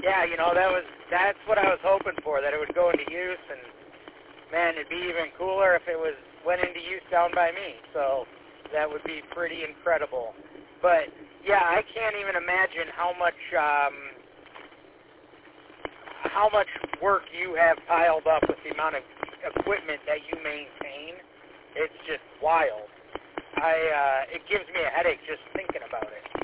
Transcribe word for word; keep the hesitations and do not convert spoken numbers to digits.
yeah, you know, that was that's what I was hoping for, that it would go into use, and man, it'd be even cooler if it was went into use down by me. So that would be pretty incredible. But yeah, I can't even imagine how much um, how much work you have piled up with the amount of equipment that you maintain. It's just wild. I uh, it gives me a headache just thinking about it.